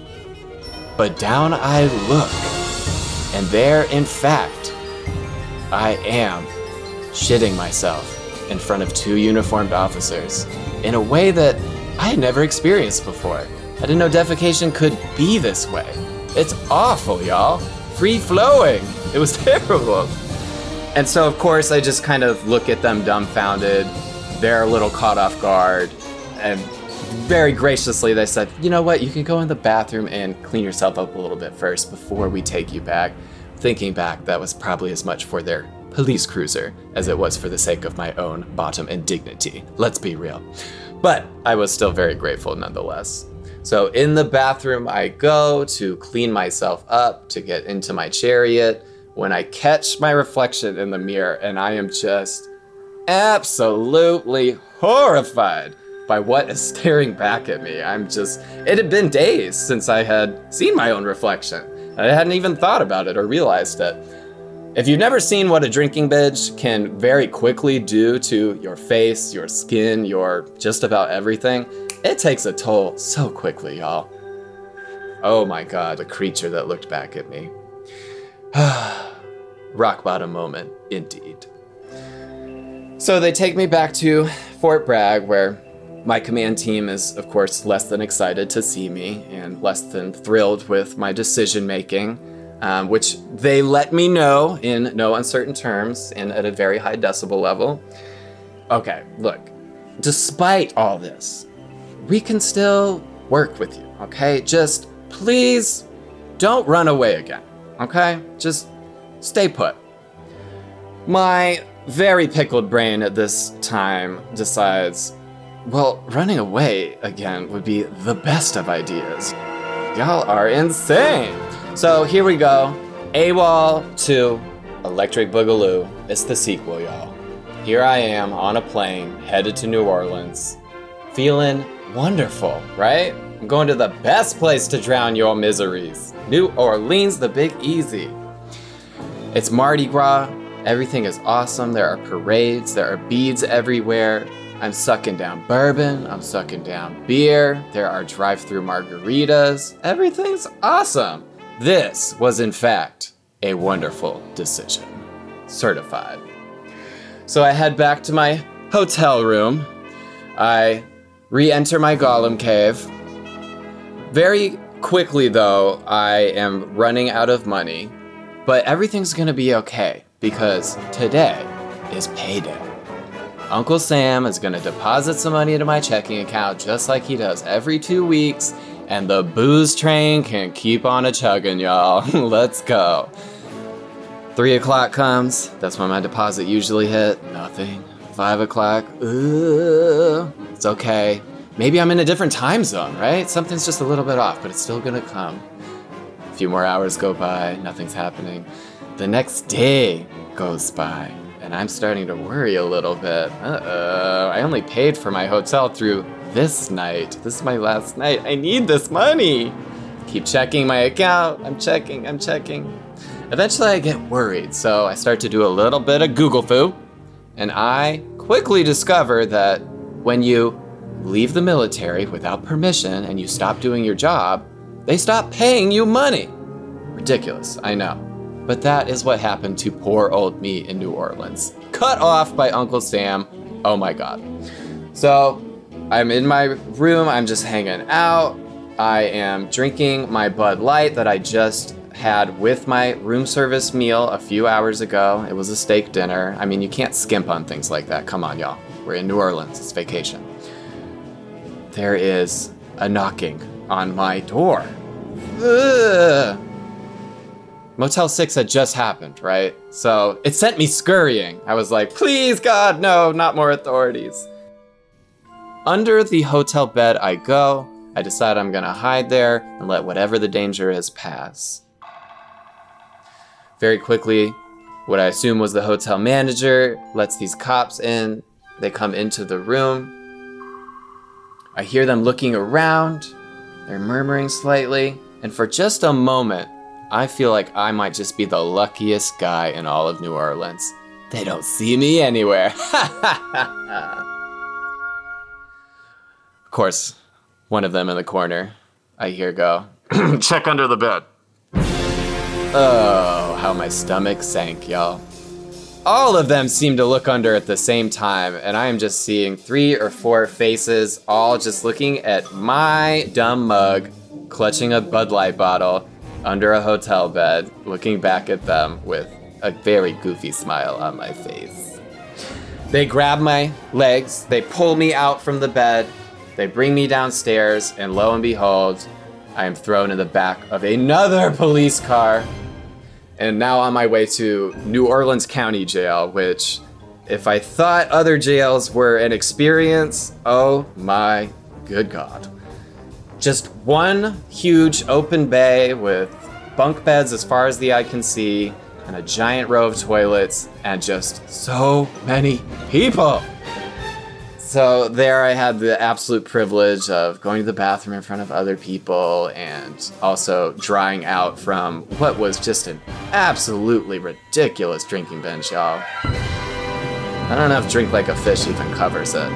But down I look, and there, in fact, I am shitting myself in front of two uniformed officers in a way that I had never experienced before. I didn't know defecation could be this way. It's awful, y'all. Free-flowing. It was terrible. And so, of course, I just kind of look at them dumbfounded. They're a little caught off guard. And very graciously, they said, you know what? You can go in the bathroom and clean yourself up a little bit first before we take you back. Thinking back, that was probably as much for their police cruiser as it was for the sake of my own bottom and dignity. Let's be real. But I was still very grateful nonetheless. So in the bathroom I go to clean myself up, to get into my chariot, when I catch my reflection in the mirror, and I am just absolutely horrified by what is staring back at me. It had been days since I had seen my own reflection. I hadn't even thought about it or realized it. If you've never seen what a drinking binge can very quickly do to your face, your skin, your just about everything, it takes a toll so quickly, y'all. Oh my God, the creature that looked back at me. Rock bottom moment, indeed. So they take me back to Fort Bragg, where my command team is, of course, less than excited to see me and less than thrilled with my decision making, which they let me know in no uncertain terms and at a very high decibel level. Okay, look, despite all this, we can still work with you, okay? Just please don't run away again, okay? Just stay put. My very pickled brain at this time decides, well, running away again would be the best of ideas. Y'all are insane. So here we go. AWOL to Electric Boogaloo. It's the sequel, y'all. Here I am on a plane headed to New Orleans, feeling wonderful, right? I'm going to the best place to drown your miseries. New Orleans, the Big Easy. It's Mardi Gras. Everything is awesome. There are parades. There are beads everywhere. I'm sucking down bourbon. I'm sucking down beer. There are drive-through margaritas. Everything's awesome. This was, in fact, a wonderful decision. Certified. So I head back to my hotel room. I re-enter my golem cave. Very quickly, though, I am running out of money. But everything's gonna be okay, because today is payday. Uncle Sam is gonna deposit some money into my checking account just like he does every 2 weeks, and the booze train can keep on a-chugging, y'all. Let's go. 3 o'clock comes, that's when my deposit usually hit, nothing. 5 o'clock, it's okay. Maybe I'm in a different time zone, right? Something's just a little bit off, but it's still gonna come. A few more hours go by, nothing's happening. The next day goes by, and I'm starting to worry a little bit. I only paid for my hotel through this night. This is my last night. I need this money. Keep checking my account. I'm checking. Eventually I get worried, so I start to do a little bit of Google-foo, and I quickly discover that when you leave the military without permission and you stop doing your job, they stop paying you money. Ridiculous, I know. But that is what happened to poor old me in New Orleans. Cut off by Uncle Sam. Oh my God. So I'm in my room, I'm just hanging out. I am drinking my Bud Light that I just had with my room service meal a few hours ago. It was a steak dinner. I mean, you can't skimp on things like that. Come on, y'all. We're in New Orleans, it's vacation. There is a knocking on my door. Ugh. Motel 6 had just happened, right? So it sent me scurrying. I was like, please, God, no, not more authorities. Under the hotel bed I go. I decide I'm gonna hide there and let whatever the danger is pass. Very quickly, what I assume was the hotel manager lets these cops in. They come into the room. I hear them looking around. They're murmuring slightly. And for just a moment, I feel like I might just be the luckiest guy in all of New Orleans. They don't see me anywhere. Of course, one of them in the corner, I hear go, check under the bed. Oh, how my stomach sank, y'all. All of them seem to look under at the same time, and I am just seeing 3 or 4 faces, all just looking at my dumb mug, clutching a Bud Light bottle under a hotel bed, looking back at them with a very goofy smile on my face. They grab my legs, they pull me out from the bed, they bring me downstairs, and lo and behold, I am thrown in the back of another police car, and now on my way to New Orleans County Jail, which, if I thought other jails were an experience, oh my good God. Just one huge open bay with bunk beds as far as the eye can see, and a giant row of toilets and just so many people. So there I had the absolute privilege of going to the bathroom in front of other people and also drying out from what was just an absolutely ridiculous drinking binge, y'all. I don't know if Drink Like a Fish even covers it.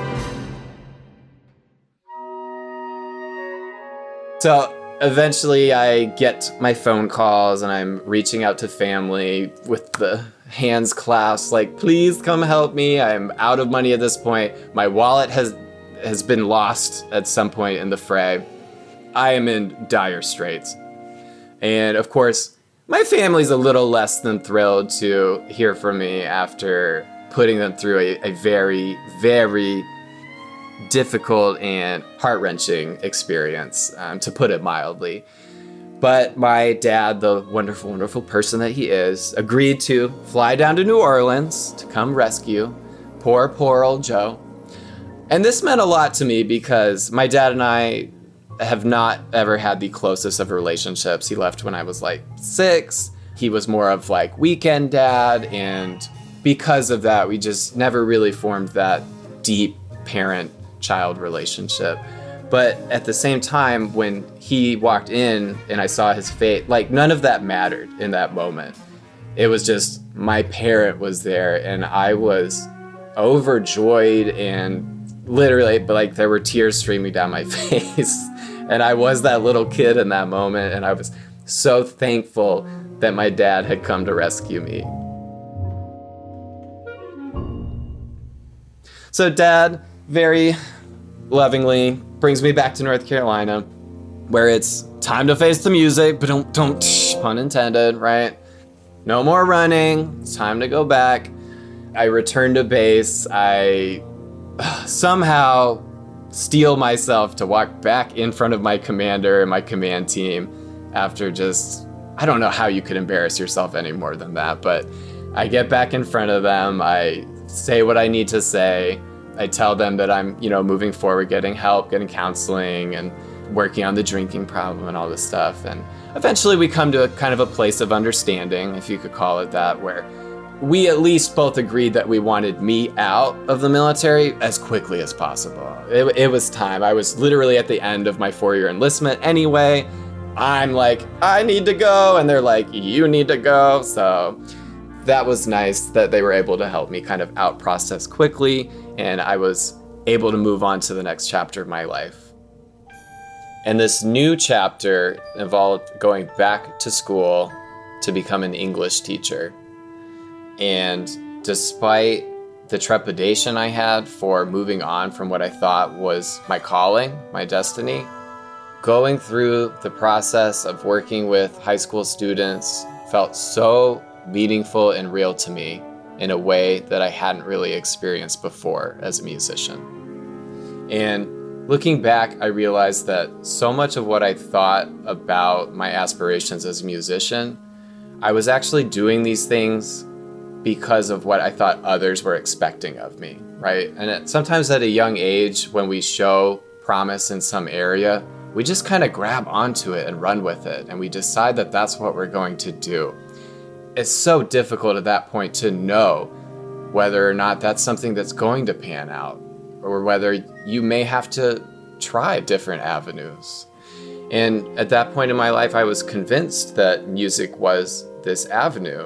So eventually I get my phone calls and I'm reaching out to family with the hands clasped, like, please come help me. I'm out of money at this point. My wallet has been lost at some point in the fray. I am in dire straits. And of course, my family's a little less than thrilled to hear from me after putting them through a very, very difficult and heart-wrenching experience, to put it mildly. But my dad, the wonderful, wonderful person that he is, agreed to fly down to New Orleans to come rescue poor old Joe. And this meant a lot to me because my dad and I have not ever had the closest of relationships. He left when I was like 6. He was more of like weekend dad. And because of that, we just never really formed that deep parent-child relationship. But at the same time, when he walked in and I saw his face, like none of that mattered in that moment. It was just my parent was there and I was overjoyed and literally, but like there were tears streaming down my face. And I was that little kid in that moment and I was so thankful that my dad had come to rescue me. So Dad, very lovingly, brings me back to North Carolina, where it's time to face the music, but don't pun intended, right? No more running, it's time to go back. I return to base. I somehow steel myself to walk back in front of my commander and my command team after just, I don't know how you could embarrass yourself any more than that, but I get back in front of them, I say what I need to say. I tell them that I'm, moving forward, getting help, getting counseling, and working on the drinking problem and all this stuff. And eventually we come to a kind of a place of understanding, if you could call it that, where we at least both agreed that we wanted me out of the military as quickly as possible. It was time. I was literally at the end of my 4-year enlistment anyway. I'm like, I need to go. And they're like, you need to go. So that was nice that they were able to help me kind of out process quickly. And I was able to move on to the next chapter of my life. And this new chapter involved going back to school to become an English teacher. And despite the trepidation I had for moving on from what I thought was my calling, my destiny, going through the process of working with high school students felt so meaningful and real to me in a way that I hadn't really experienced before as a musician. And looking back, I realized that so much of what I thought about my aspirations as a musician, I was actually doing these things because of what I thought others were expecting of me, right? And sometimes at a young age, when we show promise in some area, we just kind of grab onto it and run with it, and we decide that that's what we're going to do. It's so difficult at that point to know whether or not that's something that's going to pan out, or whether you may have to try different avenues. And at that point in my life, I was convinced that music was this avenue.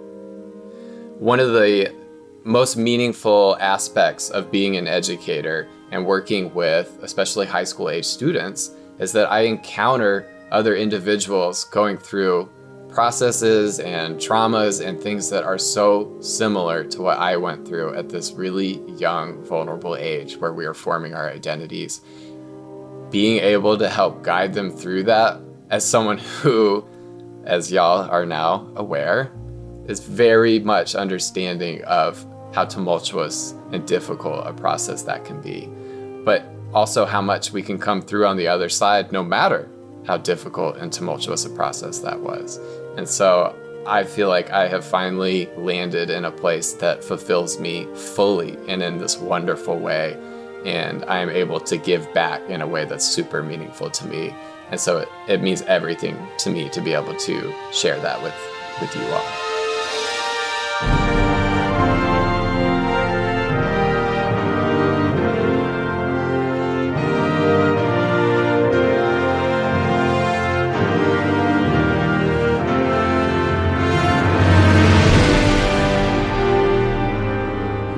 One of the most meaningful aspects of being an educator and working with especially high school age students is that I encounter other individuals going through processes and traumas and things that are so similar to what I went through at this really young, vulnerable age where we are forming our identities. Being able to help guide them through that as someone who, as y'all are now aware, is very much understanding of how tumultuous and difficult a process that can be, but also how much we can come through on the other side no matter how difficult and tumultuous a process that was. And so I feel like I have finally landed in a place that fulfills me fully and in this wonderful way, and I am able to give back in a way that's super meaningful to me. And so it means everything to me to be able to share that with you all.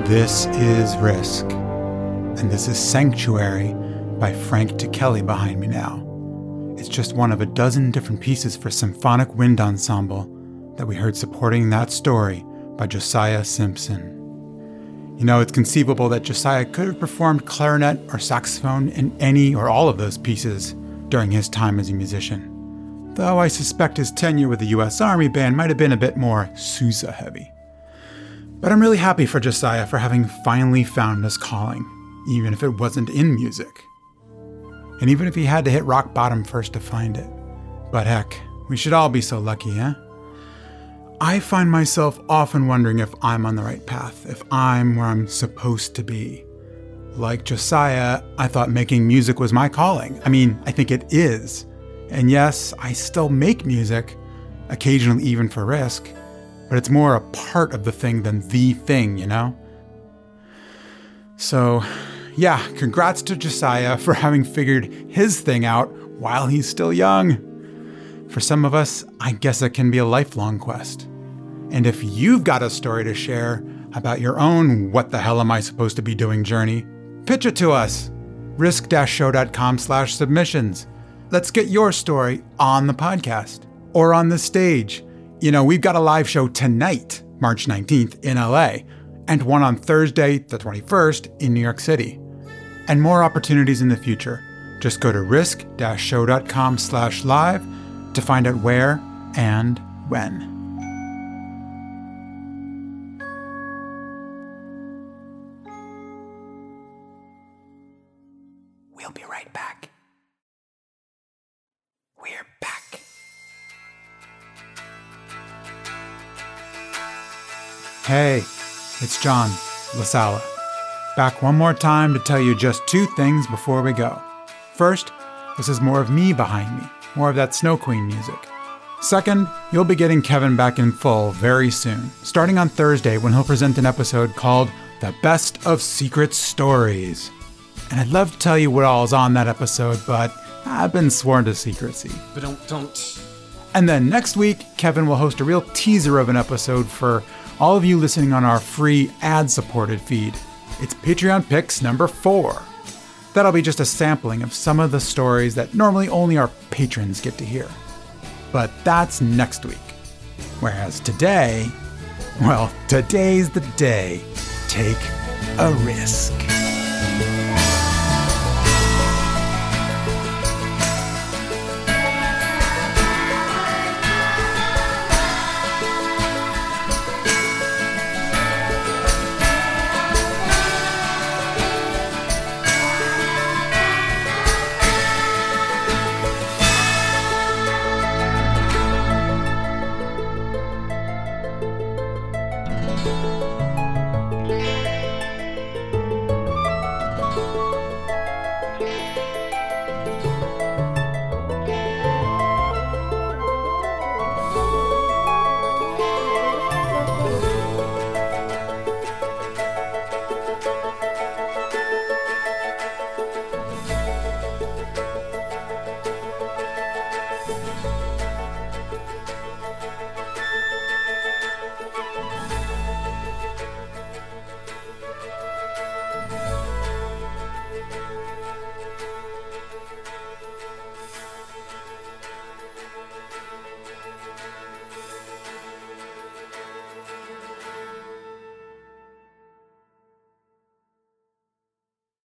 This is Risk, and this is Sanctuary by Frank Ticheli behind me now. It's just one of a dozen different pieces for symphonic wind ensemble that we heard supporting that story by Josiah Simpson. You know, it's conceivable that Josiah could have performed clarinet or saxophone in any or all of those pieces during his time as a musician, though I suspect his tenure with the U.S. Army Band might have been a bit more Sousa heavy. But I'm really happy for Josiah for having finally found his calling, even if it wasn't in music. And even if he had to hit rock bottom first to find it. But heck, we should all be so lucky, eh? I find myself often wondering if I'm on the right path, if I'm where I'm supposed to be. Like Josiah, I thought making music was my calling. I mean, I think it is. And yes, I still make music, occasionally even for Risk, but it's more a part of the thing than the thing, you know? So, yeah, congrats to Josiah for having figured his thing out while he's still young. For some of us, I guess it can be a lifelong quest. And if you've got a story to share about your own what the hell am I supposed to be doing journey, pitch it to us. risk-show.com/submissions. Let's get your story on the podcast or on the stage. You know, we've got a live show tonight, March 19th in LA, and one on Thursday, the 21st in New York City. And more opportunities in the future. Just go to risk-show.com/live to find out where and when. We'll be right back. We're back. Hey, it's John LaSala. Back one more time to tell you just two things before we go. First, this is more of me behind me, more of that Snow Queen music. Second, you'll be getting Kevin back in full very soon, starting on Thursday when he'll present an episode called The Best of Secret Stories. And I'd love to tell you what all's on that episode, but I've been sworn to secrecy. But don't. And then next week, Kevin will host a real teaser of an episode for all of you listening on our free ad-supported feed. It's Patreon Picks number 4. That'll be just a sampling of some of the stories that normally only our patrons get to hear. But that's next week. Whereas today, well, today's the day. Take a risk.